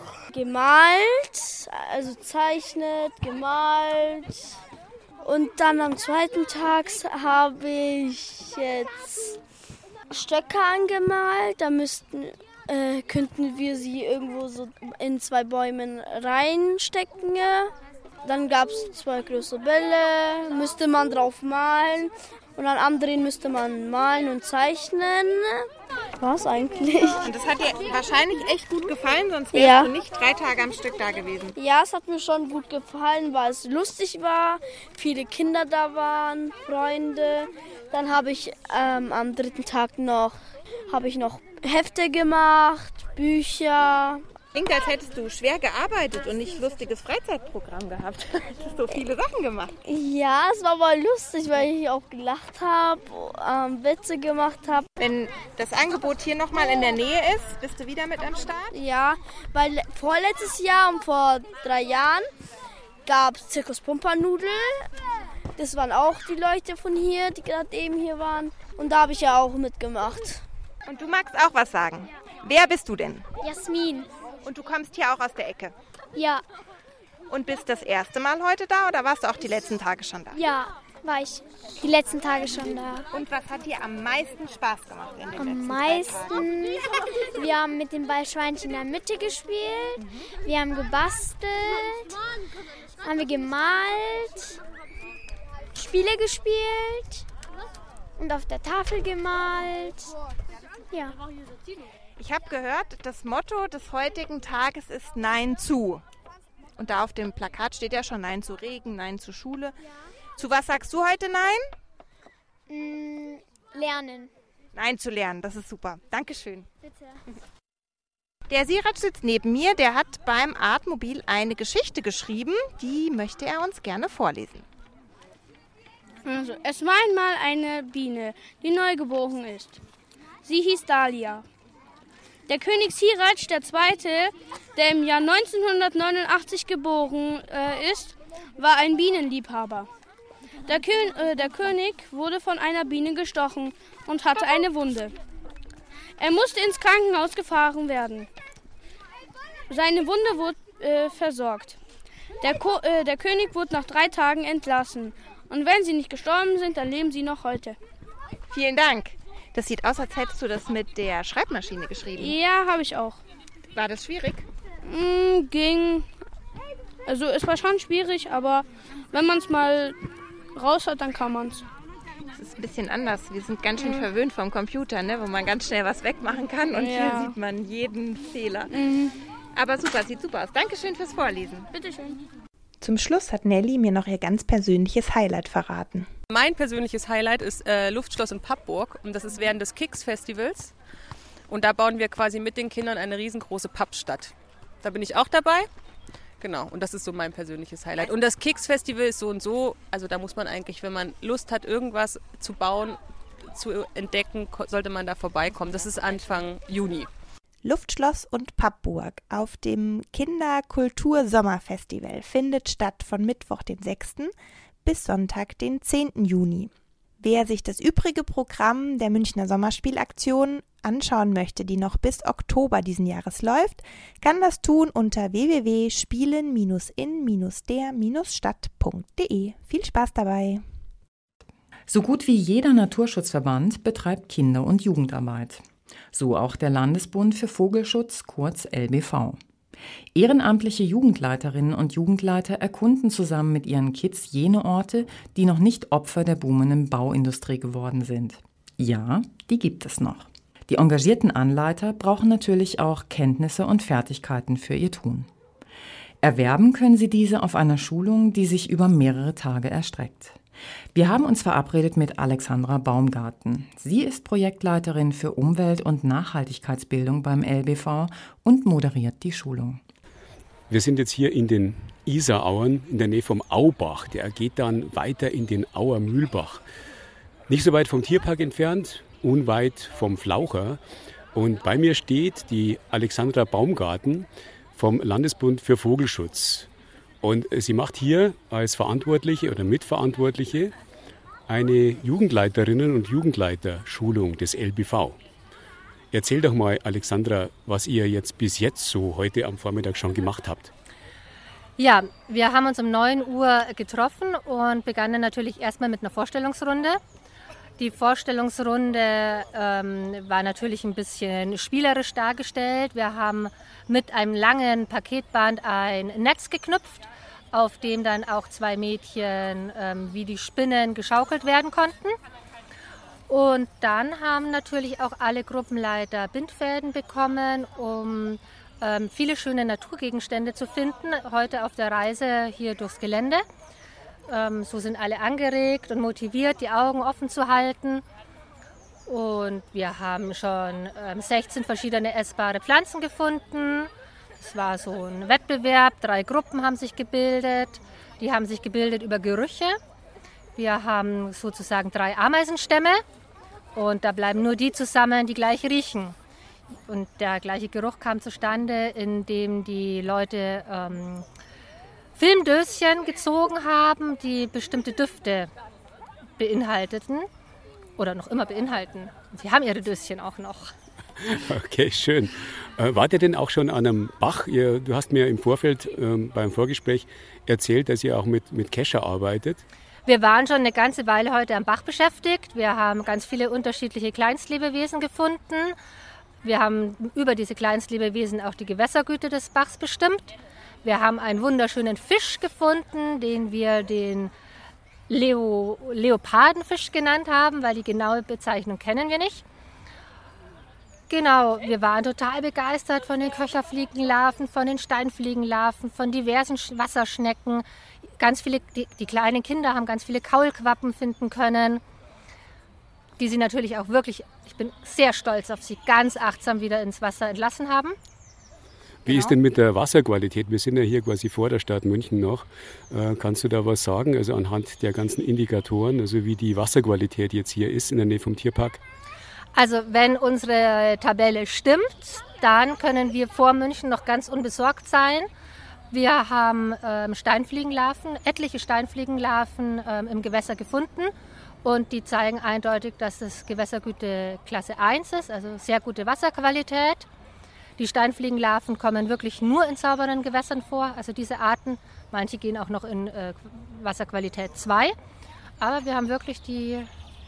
Speaker 7: gemalt, also zeichnet, gemalt. Und dann am 2. Tag habe ich jetzt Stöcke angemalt. Da könnten wir sie irgendwo so in 2 Bäumen reinstecken. Dann gab es 2 große Bälle, müsste man drauf malen. Und an anderen müsste man malen und zeichnen. war es eigentlich.
Speaker 9: Und das hat dir wahrscheinlich echt gut gefallen, sonst wärst du nicht 3 Tage am Stück da gewesen.
Speaker 7: Ja, es hat mir schon gut gefallen, weil es lustig war, viele Kinder da waren, Freunde. Dann habe ich am 3. Tag noch Hefte gemacht, Bücher.
Speaker 9: Klingt, als hättest du schwer gearbeitet und nicht lustiges Freizeitprogramm gehabt. Du hast so viele Sachen gemacht.
Speaker 7: Ja, es war aber lustig, weil ich auch gelacht habe, Witze gemacht habe.
Speaker 9: Wenn das Angebot hier nochmal in der Nähe ist, bist du wieder mit am Start?
Speaker 7: Ja, weil vorletztes Jahr und vor 3 Jahren gab es Zirkus Pumpernudeln. Das waren auch die Leute von hier, die gerade eben hier waren. Und da habe ich ja auch mitgemacht.
Speaker 9: Und du magst auch was sagen. Wer bist du denn?
Speaker 7: Jasmin.
Speaker 9: Und du kommst hier auch aus der Ecke?
Speaker 7: Ja.
Speaker 9: Und bist das erste Mal heute da oder warst du auch die letzten Tage schon da?
Speaker 7: Ja, war ich die letzten Tage schon da.
Speaker 9: Und was hat dir am meisten Spaß gemacht in den
Speaker 7: letzten 2 Tagen? Wir haben mit dem Ballschweinchen in der Mitte gespielt, wir haben gebastelt, haben wir gemalt, Spiele gespielt und auf der Tafel gemalt. Ja.
Speaker 9: Ich habe gehört, das Motto des heutigen Tages ist Nein zu. Und da auf dem Plakat steht ja schon Nein zu Regen, Nein zu Schule. Zu was sagst du heute Nein?
Speaker 7: Lernen.
Speaker 9: Nein zu lernen, das ist super. Dankeschön.
Speaker 7: Bitte.
Speaker 9: Der Sirac sitzt neben mir, der hat beim Artmobil eine Geschichte geschrieben, die möchte er uns gerne vorlesen.
Speaker 11: Also, es war einmal eine Biene, die neugeboren ist. Sie hieß Dahlia. Der König Sirac II., der im Jahr 1989 geboren ist, war ein Bienenliebhaber. Der König wurde von einer Biene gestochen und hatte eine Wunde. Er musste ins Krankenhaus gefahren werden. Seine Wunde wurde versorgt. Der König wurde nach 3 Tagen entlassen. Und wenn sie nicht gestorben sind, dann leben sie noch heute.
Speaker 9: Vielen Dank. Das sieht aus, als hättest du das mit der Schreibmaschine geschrieben.
Speaker 11: Ja, habe ich auch.
Speaker 9: War das schwierig?
Speaker 11: Ging. Also es war schon schwierig, aber wenn man es mal raus hat, dann kann man es.
Speaker 9: Das ist ein bisschen anders. Wir sind ganz schön verwöhnt vom Computer, ne? Wo man ganz schnell was wegmachen kann. Und hier sieht man jeden Fehler. Aber super, sieht super aus. Dankeschön fürs Vorlesen.
Speaker 11: Bitteschön.
Speaker 9: Zum Schluss hat Nelly mir noch ihr ganz persönliches Highlight verraten.
Speaker 10: Mein persönliches Highlight ist Luftschloss in Pappburg und das ist während des Kicks-Festivals. Und da bauen wir quasi mit den Kindern eine riesengroße Pappstadt. Da bin ich auch dabei. Genau, und das ist so mein persönliches Highlight. Und das Kicks-Festival ist so und so, also da muss man eigentlich, wenn man Lust hat, irgendwas zu bauen, zu entdecken, sollte man da vorbeikommen. Das ist Anfang Juni.
Speaker 9: Luftschloss und Pappburg auf dem Kinderkultur-Sommerfestival findet statt von Mittwoch, den 6. bis Sonntag, den 10. Juni. Wer sich das übrige Programm der Münchner Sommerspielaktion anschauen möchte, die noch bis Oktober diesen Jahres läuft, kann das tun unter www.spielen-in-der-stadt.de. Viel Spaß dabei!
Speaker 2: So gut wie jeder Naturschutzverband betreibt Kinder- und Jugendarbeit. So auch der Landesbund für Vogelschutz, kurz LBV. Ehrenamtliche Jugendleiterinnen und Jugendleiter erkunden zusammen mit ihren Kids jene Orte, die noch nicht Opfer der boomenden Bauindustrie geworden sind. Ja, die gibt es noch. Die engagierten Anleiter brauchen natürlich auch Kenntnisse und Fertigkeiten für ihr Tun. Erwerben können sie diese auf einer Schulung, die sich über mehrere Tage erstreckt. Wir haben uns verabredet mit Alexandra Baumgarten. Sie ist Projektleiterin für Umwelt- und Nachhaltigkeitsbildung beim LBV und moderiert die Schulung.
Speaker 1: Wir sind jetzt hier in den Isarauern in der Nähe vom Aubach. Der geht dann weiter in den Auer Mühlbach. Nicht so weit vom Tierpark entfernt, unweit vom Flaucher. Und bei mir steht die Alexandra Baumgarten vom Landesbund für Vogelschutz. Und sie macht hier als Verantwortliche oder Mitverantwortliche eine Jugendleiterinnen- und Jugendleiterschulung des LBV. Erzähl doch mal, Alexandra, was ihr jetzt bis jetzt so heute am Vormittag schon gemacht habt.
Speaker 12: Ja, wir haben uns um 9 Uhr getroffen und begannen natürlich erstmal mit einer Vorstellungsrunde. Die Vorstellungsrunde war natürlich ein bisschen spielerisch dargestellt. Wir haben mit einem langen Paketband ein Netz geknüpft, auf dem dann auch 2 Mädchen wie die Spinnen geschaukelt werden konnten. Und dann haben natürlich auch alle Gruppenleiter Bindfäden bekommen, um viele schöne Naturgegenstände zu finden, heute auf der Reise hier durchs Gelände. So sind alle angeregt und motiviert, die Augen offen zu halten. Und wir haben schon 16 verschiedene essbare Pflanzen gefunden. Es war so ein Wettbewerb, 3 Gruppen haben sich gebildet. Die haben sich gebildet über Gerüche. Wir haben sozusagen 3 Ameisenstämme und da bleiben nur die zusammen, die gleich riechen. Und der gleiche Geruch kam zustande, indem die Leute Filmdöschen gezogen haben, die bestimmte Düfte beinhalteten oder noch immer beinhalten. Sie haben ihre Döschen auch noch.
Speaker 1: Okay, schön. Wart ihr denn auch schon an einem Bach? Du hast mir im Vorfeld beim Vorgespräch erzählt, dass ihr auch mit Kescher arbeitet.
Speaker 12: Wir waren schon eine ganze Weile heute am Bach beschäftigt. Wir haben ganz viele unterschiedliche Kleinstlebewesen gefunden. Wir haben über diese Kleinstlebewesen auch die Gewässergüte des Bachs bestimmt. Wir haben einen wunderschönen Fisch gefunden, den wir den Leopardenfisch genannt haben, weil die genaue Bezeichnung kennen wir nicht. Genau, wir waren total begeistert von den Köcherfliegenlarven, von den Steinfliegenlarven, von diversen Wasserschnecken. Ganz viele, die kleinen Kinder haben ganz viele Kaulquappen finden können, die sie natürlich auch wirklich, ich bin sehr stolz auf sie, ganz achtsam wieder ins Wasser entlassen haben.
Speaker 1: Wie ist denn mit der Wasserqualität? Wir sind ja hier quasi vor der Stadt München noch. Kannst du da was sagen, also anhand der ganzen Indikatoren, also wie die Wasserqualität jetzt hier ist in der Nähe vom Tierpark?
Speaker 12: Also wenn unsere Tabelle stimmt, dann können wir vor München noch ganz unbesorgt sein. Wir haben Steinfliegenlarven, etliche Steinfliegenlarven im Gewässer gefunden und die zeigen eindeutig, dass das Gewässergüte Klasse 1 ist, also sehr gute Wasserqualität. Die Steinfliegenlarven kommen wirklich nur in sauberen Gewässern vor, also diese Arten, manche gehen auch noch in Wasserqualität 2, aber wir haben wirklich die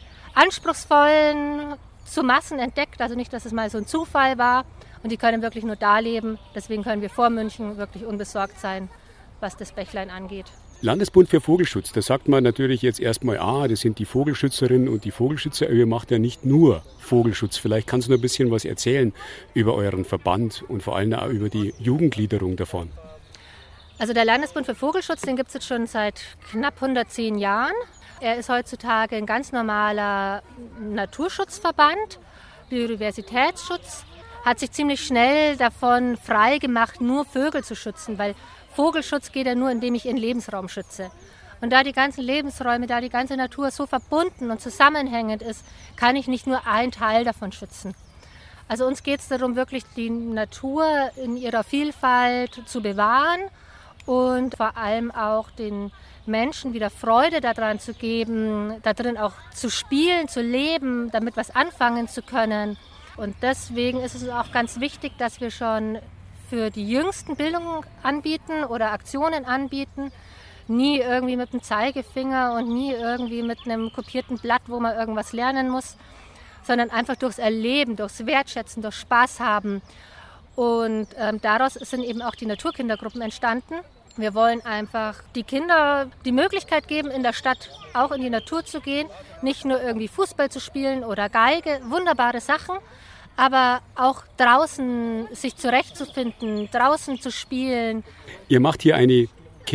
Speaker 12: anspruchsvollen zu Massen entdeckt, also nicht, dass es mal so ein Zufall war und die können wirklich nur da leben. Deswegen können wir vor München wirklich unbesorgt sein, was das Bächlein angeht.
Speaker 1: Landesbund für Vogelschutz, da sagt man natürlich jetzt erstmal, das sind die Vogelschützerinnen und die Vogelschützer, aber ihr macht ja nicht nur Vogelschutz. Vielleicht kannst du noch ein bisschen was erzählen über euren Verband und vor allem auch über die Jugendgliederung davon.
Speaker 12: Also der Landesbund für Vogelschutz, den gibt es jetzt schon seit knapp 110 Jahren. Er ist heutzutage ein ganz normaler Naturschutzverband, Biodiversitätsschutz, hat sich ziemlich schnell davon frei gemacht, nur Vögel zu schützen, weil Vogelschutz geht ja nur, indem ich ihren Lebensraum schütze. Und da die ganzen Lebensräume, da die ganze Natur so verbunden und zusammenhängend ist, kann ich nicht nur einen Teil davon schützen. Also uns geht es darum, wirklich die Natur in ihrer Vielfalt zu bewahren und vor allem auch den Menschen wieder Freude daran zu geben, da drin auch zu spielen, zu leben, damit was anfangen zu können. Und deswegen ist es auch ganz wichtig, dass wir schon für die Jüngsten Bildung anbieten oder Aktionen anbieten. Nie irgendwie mit dem Zeigefinger und nie irgendwie mit einem kopierten Blatt, wo man irgendwas lernen muss, sondern einfach durchs Erleben, durchs Wertschätzen, durch Spaß haben. Und daraus sind eben auch die Naturkindergruppen entstanden. Wir wollen einfach die Kinder die Möglichkeit geben, in der Stadt auch in die Natur zu gehen, nicht nur irgendwie Fußball zu spielen oder Geige, wunderbare Sachen, aber auch draußen sich zurechtzufinden, draußen zu spielen.
Speaker 1: Ihr macht hier eine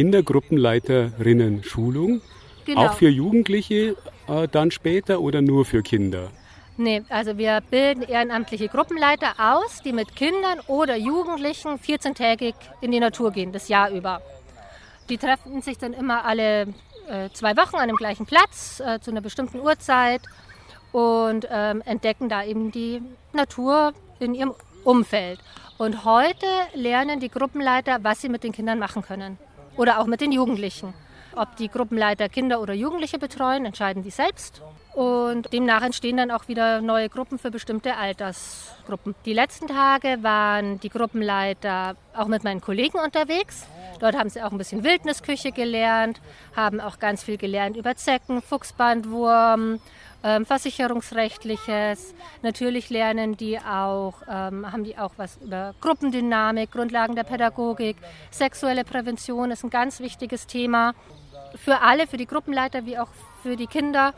Speaker 1: Kindergruppenleiterinnen-Schulung, genau. Auch für Jugendliche dann später oder nur für Kinder?
Speaker 12: Nee, also wir bilden ehrenamtliche Gruppenleiter aus, die mit Kindern oder Jugendlichen 14-tägig in die Natur gehen, das Jahr über. Die treffen sich dann immer alle 2 Wochen an dem gleichen Platz, zu einer bestimmten Uhrzeit und entdecken da eben die Natur in ihrem Umfeld. Und heute lernen die Gruppenleiter, was sie mit den Kindern machen können oder auch mit den Jugendlichen. Ob die Gruppenleiter Kinder oder Jugendliche betreuen, entscheiden die selbst. Und demnach entstehen dann auch wieder neue Gruppen für bestimmte Altersgruppen. Die letzten Tage waren die Gruppenleiter auch mit meinen Kollegen unterwegs. Dort haben sie auch ein bisschen Wildnisküche gelernt, haben auch ganz viel gelernt über Zecken, Fuchsbandwurm, Versicherungsrechtliches. Natürlich lernen die auch, haben die auch was über Gruppendynamik, Grundlagen der Pädagogik, sexuelle Prävention ist ein ganz wichtiges Thema. Für alle, für die Gruppenleiter wie auch für die Kinder,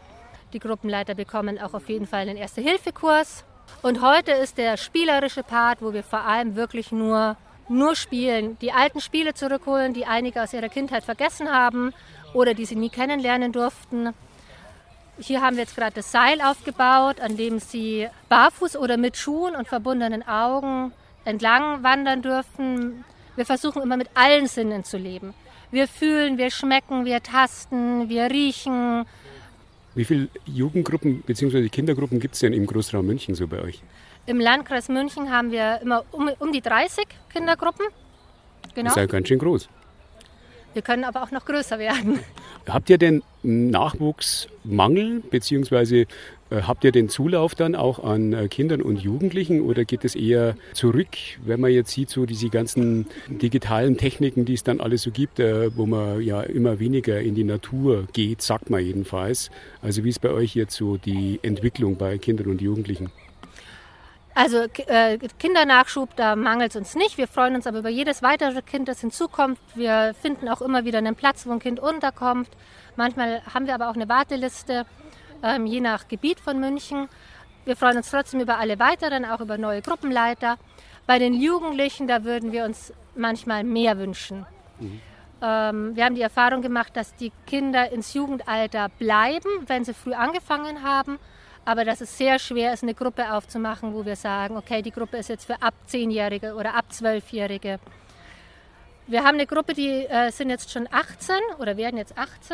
Speaker 12: Die Gruppenleiter bekommen auch auf jeden Fall einen Erste-Hilfe-Kurs. Und heute ist der spielerische Part, wo wir vor allem wirklich nur spielen. Die alten Spiele zurückholen, die einige aus ihrer Kindheit vergessen haben oder die sie nie kennenlernen durften. Hier haben wir jetzt gerade das Seil aufgebaut, an dem sie barfuß oder mit Schuhen und verbundenen Augen entlang wandern dürfen. Wir versuchen immer mit allen Sinnen zu leben. Wir fühlen, wir schmecken, wir tasten, wir riechen.
Speaker 1: Wie viele Jugendgruppen bzw. Kindergruppen gibt es denn im Großraum München so bei euch?
Speaker 12: Im Landkreis München haben wir immer um die 30 Kindergruppen. Genau.
Speaker 1: Das ist ja ganz schön groß.
Speaker 12: Wir können aber auch noch größer werden.
Speaker 1: Habt ihr denn Nachwuchsmangel bzw. habt ihr den Zulauf dann auch an Kindern und Jugendlichen oder geht es eher zurück, wenn man jetzt sieht, so diese ganzen digitalen Techniken, die es dann alles so gibt, wo man ja immer weniger in die Natur geht, sagt man jedenfalls. Also wie ist bei euch jetzt so die Entwicklung bei Kindern und Jugendlichen?
Speaker 12: Also Kindernachschub, da mangelt es uns nicht. Wir freuen uns aber über jedes weitere Kind, das hinzukommt. Wir finden auch immer wieder einen Platz, wo ein Kind unterkommt. Manchmal haben wir aber auch eine Warteliste, je nach Gebiet von München. Wir freuen uns trotzdem über alle weiteren, auch über neue Gruppenleiter. Bei den Jugendlichen, da würden wir uns manchmal mehr wünschen. Wir haben die Erfahrung gemacht, dass die Kinder ins Jugendalter bleiben, wenn sie früh angefangen haben. Aber dass es sehr schwer ist, eine Gruppe aufzumachen, wo wir sagen, okay, die Gruppe ist jetzt für ab 10-Jährige oder ab 12-Jährige. Wir haben eine Gruppe, die sind jetzt schon 18 oder werden jetzt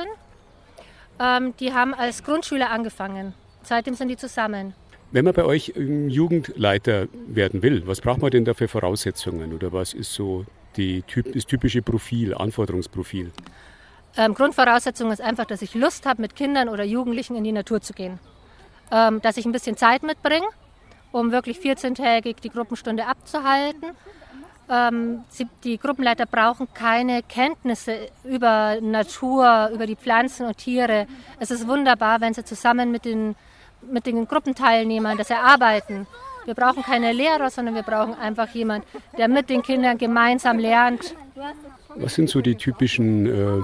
Speaker 12: 18. Die haben als Grundschüler angefangen. Seitdem sind die zusammen.
Speaker 1: Wenn man bei euch Jugendleiter werden will, was braucht man denn da für Voraussetzungen? Oder was ist so das typische Profil, Anforderungsprofil?
Speaker 12: Grundvoraussetzung ist einfach, dass ich Lust habe, mit Kindern oder Jugendlichen in die Natur zu gehen. Dass ich ein bisschen Zeit mitbringe, um wirklich 14-tägig die Gruppenstunde abzuhalten. Die Gruppenleiter brauchen keine Kenntnisse über Natur, über die Pflanzen und Tiere. Es ist wunderbar, wenn sie zusammen mit den Gruppenteilnehmern das erarbeiten. Wir brauchen keine Lehrer, sondern wir brauchen einfach jemanden, der mit den Kindern gemeinsam lernt.
Speaker 1: Was sind so die typischen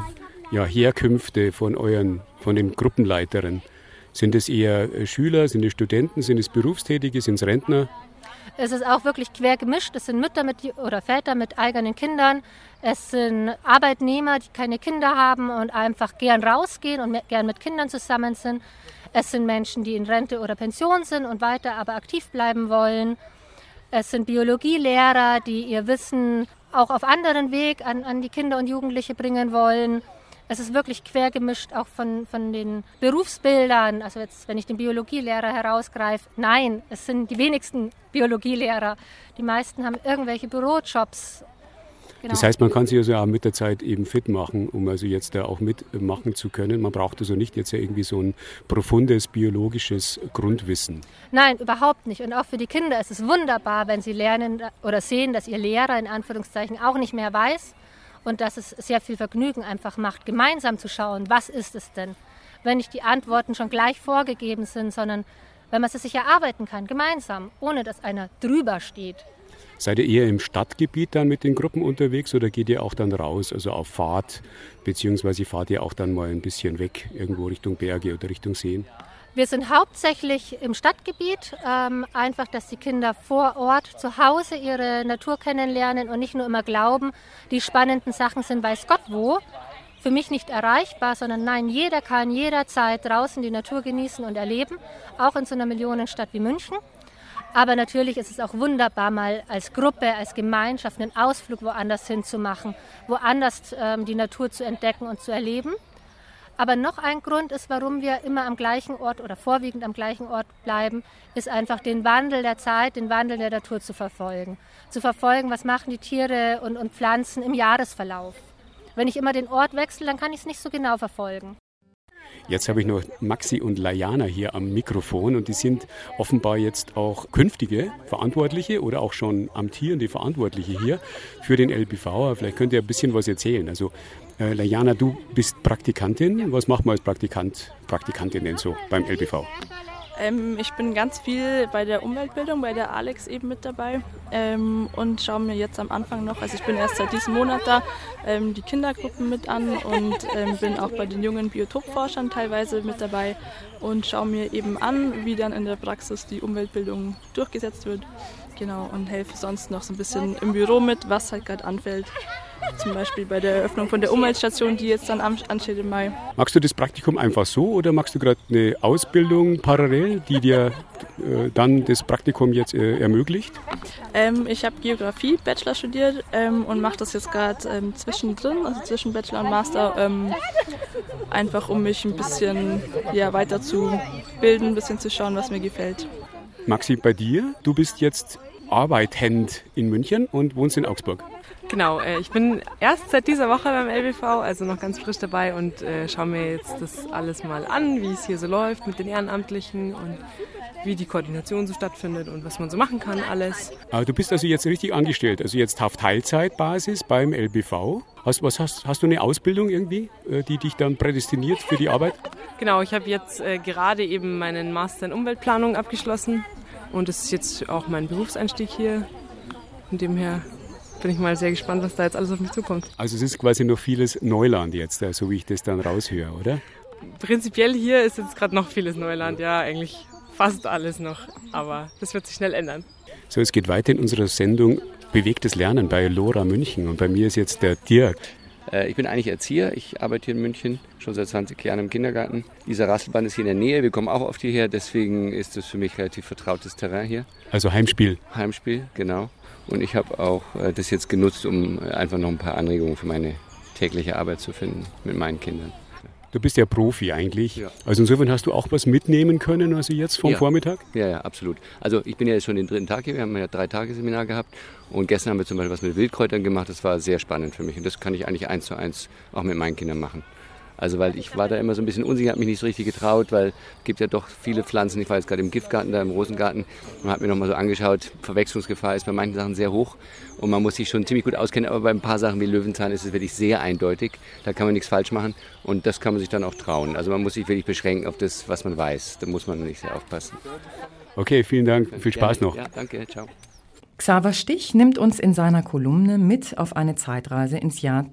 Speaker 1: Herkünfte von den Gruppenleiterinnen? Sind es eher Schüler, sind es Studenten, sind es Berufstätige, sind es Rentner?
Speaker 12: Es ist auch wirklich quer gemischt. Es sind Mütter oder Väter mit eigenen Kindern. Es sind Arbeitnehmer, die keine Kinder haben und einfach gern rausgehen und gern mit Kindern zusammen sind. Es sind Menschen, die in Rente oder Pension sind und weiter aber aktiv bleiben wollen. Es sind Biologielehrer, die ihr Wissen auch auf anderen Weg an die Kinder und Jugendliche bringen wollen. Es ist wirklich quer gemischt, auch von den Berufsbildern. Also jetzt, wenn ich den Biologielehrer herausgreife, nein, es sind die wenigsten Biologielehrer. Die meisten haben irgendwelche Bürojobs. Genau.
Speaker 1: Das heißt, man kann sich also auch mit der Zeit eben fit machen, um also jetzt da auch mitmachen zu können. Man braucht also nicht jetzt ja irgendwie so ein profundes biologisches Grundwissen.
Speaker 12: Nein, überhaupt nicht. Und auch für die Kinder ist es wunderbar, wenn sie lernen oder sehen, dass ihr Lehrer in Anführungszeichen auch nicht mehr weiß. Und dass es sehr viel Vergnügen einfach macht, gemeinsam zu schauen, was ist es denn? Wenn nicht die Antworten schon gleich vorgegeben sind, sondern wenn man sie sich erarbeiten kann, gemeinsam, ohne dass einer drüber steht.
Speaker 1: Seid ihr eher im Stadtgebiet dann mit den Gruppen unterwegs oder geht ihr auch dann raus, also auf Fahrt, beziehungsweise fahrt ihr auch dann mal ein bisschen weg, irgendwo Richtung Berge oder Richtung Seen?
Speaker 12: Wir sind hauptsächlich im Stadtgebiet, einfach, dass die Kinder vor Ort zu Hause ihre Natur kennenlernen und nicht nur immer glauben, die spannenden Sachen sind weiß Gott wo, für mich nicht erreichbar, sondern nein, jeder kann jederzeit draußen die Natur genießen und erleben, auch in so einer Millionenstadt wie München. Aber natürlich ist es auch wunderbar, mal als Gruppe, als Gemeinschaft einen Ausflug woanders hinzumachen, woanders die Natur zu entdecken und zu erleben. Aber noch ein Grund ist, warum wir immer am gleichen Ort oder vorwiegend am gleichen Ort bleiben, ist einfach den Wandel der Zeit, den Wandel der Natur zu verfolgen. Zu verfolgen, was machen die Tiere und Pflanzen im Jahresverlauf. Wenn ich immer den Ort wechsle, dann kann ich es nicht so genau verfolgen.
Speaker 1: Jetzt habe ich noch Maxi und Lajana hier am Mikrofon und die sind offenbar jetzt auch künftige Verantwortliche oder auch schon amtierende Verantwortliche hier für den LBV. Vielleicht könnt ihr ein bisschen was erzählen. Also Lajana, du bist Praktikantin. Was macht man als Praktikantin denn so beim LBV?
Speaker 13: Ich bin ganz viel bei der Umweltbildung, bei der Alex eben mit dabei und schaue mir jetzt am Anfang noch, also ich bin erst seit diesem Monat da, die Kindergruppen mit an und bin auch bei den jungen Biotopforschern teilweise mit dabei und schaue mir eben an, wie dann in der Praxis die Umweltbildung durchgesetzt wird. Genau, und helfe sonst noch so ein bisschen im Büro mit, was halt gerade anfällt. Zum Beispiel bei der Eröffnung von der Umweltstation, die jetzt dann ansteht im Mai.
Speaker 1: Machst du das Praktikum einfach so oder machst du gerade eine Ausbildung parallel, die dir dann das Praktikum jetzt ermöglicht?
Speaker 13: Ich habe Geografie, Bachelor studiert und mache das jetzt gerade zwischendrin, also zwischen Bachelor und Master, einfach um mich ein bisschen weiter zu bilden, ein bisschen zu schauen, was mir gefällt.
Speaker 1: Maxi, bei dir, du bist jetzt arbeitend in München und wohnst in Augsburg.
Speaker 14: Genau, ich bin erst seit dieser Woche beim LBV, also noch ganz frisch dabei und schaue mir jetzt das alles mal an, wie es hier so läuft mit den Ehrenamtlichen und wie die Koordination so stattfindet und was man so machen kann, alles.
Speaker 1: Aber du bist also jetzt richtig angestellt, also jetzt auf Teilzeitbasis beim LBV. Hast du eine Ausbildung irgendwie, die dich dann prädestiniert für die Arbeit?
Speaker 14: Genau, ich habe jetzt gerade eben meinen Master in Umweltplanung abgeschlossen und das ist jetzt auch mein Berufseinstieg hier. Von dem her bin ich mal sehr gespannt, was da jetzt alles auf mich zukommt.
Speaker 1: Also es ist quasi noch vieles Neuland jetzt, so wie ich das dann raushöre, oder?
Speaker 14: Prinzipiell hier ist jetzt gerade noch vieles Neuland, ja, eigentlich fast alles noch, aber das wird sich schnell ändern.
Speaker 1: So, es geht weiter in unserer Sendung Bewegtes Lernen bei LoRa München und bei mir ist jetzt der Dirk.
Speaker 15: Ich bin eigentlich Erzieher, ich arbeite hier in München, schon seit 20 Jahren im Kindergarten. Dieser Rasselbahn ist hier in der Nähe, wir kommen auch oft hierher, deswegen ist es für mich relativ vertrautes Terrain hier.
Speaker 1: Also Heimspiel?
Speaker 15: Heimspiel, genau. Und ich habe auch das jetzt genutzt, um einfach noch ein paar Anregungen für meine tägliche Arbeit zu finden mit meinen Kindern.
Speaker 1: Du bist ja Profi eigentlich. Ja. Also insofern hast du auch was mitnehmen können, also jetzt vom Vormittag?
Speaker 15: Ja, absolut. Also ich bin ja jetzt schon den 3. Tag hier, wir haben ja 3-Tage-Seminar gehabt und gestern haben wir zum Beispiel was mit Wildkräutern gemacht, das war sehr spannend für mich und das kann ich eigentlich 1:1 auch mit meinen Kindern machen. Also weil ich war da immer so ein bisschen unsicher, habe mich nicht so richtig getraut, weil es gibt ja doch viele Pflanzen. Ich war jetzt gerade im Giftgarten, da im Rosengarten und habe mir nochmal so angeschaut, Verwechslungsgefahr ist bei manchen Sachen sehr hoch und man muss sich schon ziemlich gut auskennen, aber bei ein paar Sachen wie Löwenzahn ist es wirklich sehr eindeutig. Da kann man nichts falsch machen und das kann man sich dann auch trauen. Also man muss sich wirklich beschränken auf das, was man weiß. Da muss man nicht sehr aufpassen.
Speaker 1: Okay, vielen Dank. Viel Spaß noch.
Speaker 15: Ja, danke. Ciao.
Speaker 2: Xaver Stich nimmt uns in seiner Kolumne mit auf eine Zeitreise ins Jahr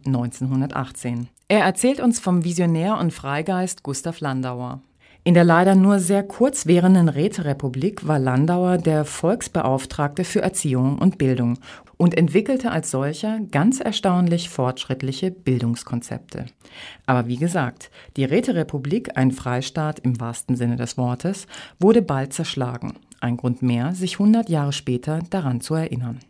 Speaker 2: 1918. Er erzählt uns vom Visionär und Freigeist Gustav Landauer. In der leider nur sehr kurz währenden Räterepublik war Landauer der Volksbeauftragte für Erziehung und Bildung und entwickelte als solcher ganz erstaunlich fortschrittliche Bildungskonzepte. Aber wie gesagt, die Räterepublik, ein Freistaat im wahrsten Sinne des Wortes, wurde bald zerschlagen. Ein Grund mehr, sich 100 Jahre später daran zu erinnern.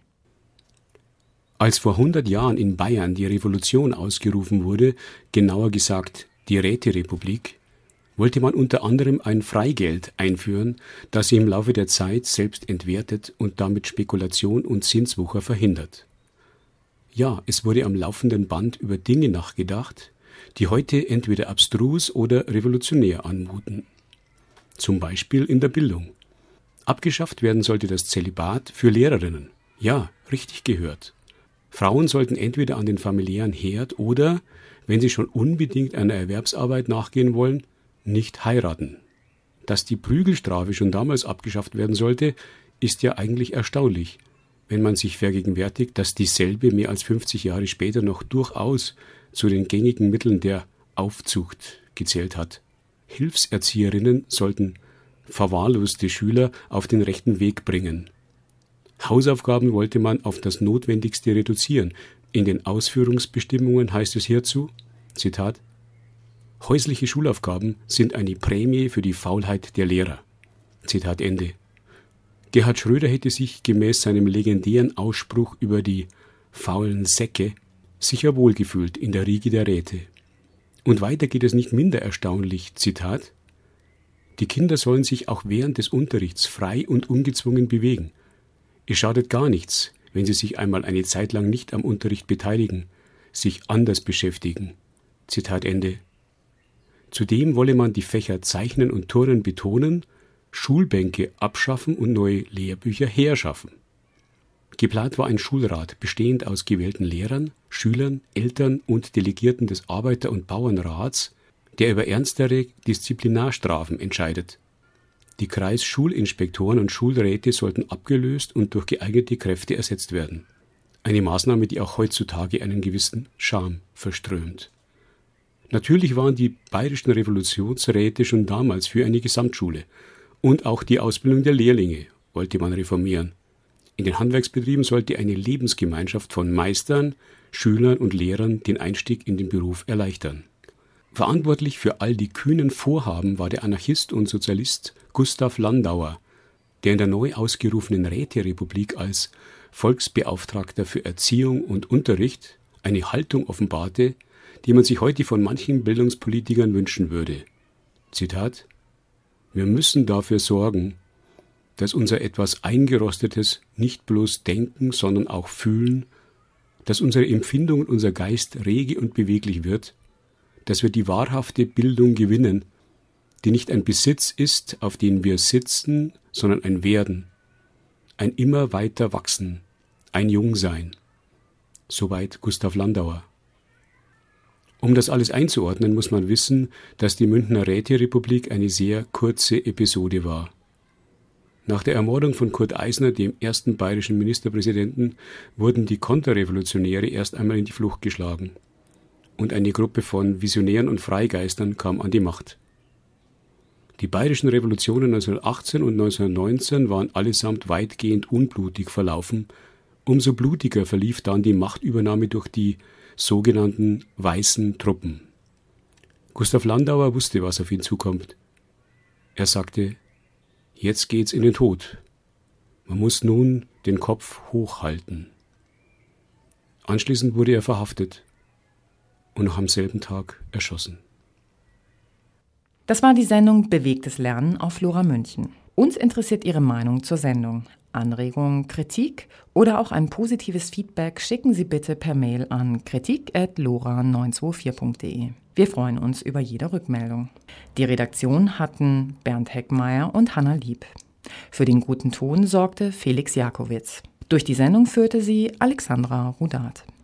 Speaker 1: Als vor 100 Jahren in Bayern die Revolution ausgerufen wurde, genauer gesagt die Räterepublik, wollte man unter anderem ein Freigeld einführen, das sich im Laufe der Zeit selbst entwertet und damit Spekulation und Zinswucher verhindert. Ja, es wurde am laufenden Band über Dinge nachgedacht, die heute entweder abstrus oder revolutionär anmuten. Zum Beispiel in der Bildung. Abgeschafft werden sollte das Zölibat für Lehrerinnen. Ja, richtig gehört. Frauen sollten entweder an den familiären Herd oder, wenn sie schon unbedingt einer Erwerbsarbeit nachgehen wollen, nicht heiraten. Dass die Prügelstrafe schon damals abgeschafft werden sollte, ist ja eigentlich erstaunlich, wenn man sich vergegenwärtigt, dass dieselbe mehr als 50 Jahre später noch durchaus zu den gängigen Mitteln der Aufzucht gezählt hat. Hilfserzieherinnen sollten verwahrloste Schüler auf den rechten Weg bringen. Hausaufgaben wollte man auf das Notwendigste reduzieren. In den Ausführungsbestimmungen heißt es hierzu, Zitat, häusliche Schulaufgaben sind eine Prämie für die Faulheit der Lehrer. Zitat Ende. Gerhard Schröder hätte sich gemäß seinem legendären Ausspruch über die faulen Säcke sicher wohlgefühlt in der Riege der Räte. Und weiter geht es nicht minder erstaunlich, Zitat, die Kinder sollen sich auch während des Unterrichts frei und ungezwungen bewegen. Es schadet gar nichts, wenn sie sich einmal eine Zeit lang nicht am Unterricht beteiligen, sich anders beschäftigen. Zitat Ende. Zudem wolle man die Fächer Zeichnen und Turnen betonen, Schulbänke abschaffen und neue Lehrbücher herschaffen. Geplant war ein Schulrat, bestehend aus gewählten Lehrern, Schülern, Eltern und Delegierten des Arbeiter- und Bauernrats, der über ernstere Disziplinarstrafen entscheidet. Die Kreisschulinspektoren und Schulräte sollten abgelöst und durch geeignete Kräfte ersetzt werden. Eine Maßnahme, die auch heutzutage einen gewissen Charme verströmt. Natürlich waren die bayerischen Revolutionsräte schon damals für eine Gesamtschule. Und auch die Ausbildung der Lehrlinge wollte man reformieren. In den Handwerksbetrieben sollte eine Lebensgemeinschaft von Meistern, Schülern und Lehrern den Einstieg in den Beruf erleichtern. Verantwortlich für all die kühnen Vorhaben war der Anarchist und Sozialist Gustav Landauer, der in der neu ausgerufenen Räterepublik als Volksbeauftragter für Erziehung und Unterricht eine Haltung offenbarte, die man sich heute von manchen Bildungspolitikern wünschen würde. Zitat: Wir müssen dafür sorgen, dass unser etwas Eingerostetes nicht bloß denken, sondern auch fühlen, dass unsere Empfindung und unser Geist rege und beweglich wird, dass wir die wahrhafte Bildung gewinnen, die nicht ein Besitz ist, auf den wir sitzen, sondern ein Werden, ein immer weiter Wachsen, ein Jungsein. Soweit Gustav Landauer. Um das alles einzuordnen, muss man wissen, dass die Münchner Räterepublik eine sehr kurze Episode war. Nach der Ermordung von Kurt Eisner, dem ersten bayerischen Ministerpräsidenten, wurden die Konterrevolutionäre erst einmal in die Flucht geschlagen. Und eine Gruppe von Visionären und Freigeistern kam an die Macht. Die bayerischen Revolutionen 1918 und 1919 waren allesamt weitgehend unblutig verlaufen. Umso blutiger verlief dann die Machtübernahme durch die sogenannten weißen Truppen. Gustav Landauer wusste, was auf ihn zukommt. Er sagte: Jetzt geht's in den Tod. Man muss nun den Kopf hochhalten. Anschließend wurde er verhaftet und noch am selben Tag erschossen.
Speaker 2: Das war die Sendung Bewegtes Lernen auf Flora München. Uns interessiert Ihre Meinung zur Sendung. Anregungen, Kritik oder auch ein positives Feedback schicken Sie bitte per Mail an kritik@lora924.de. Wir freuen uns über jede Rückmeldung. Die Redaktion hatten Bernd Heckmeier und Hanna Lieb. Für den guten Ton sorgte Felix Jakowitz. Durch die Sendung führte sie Alexandra Rudat.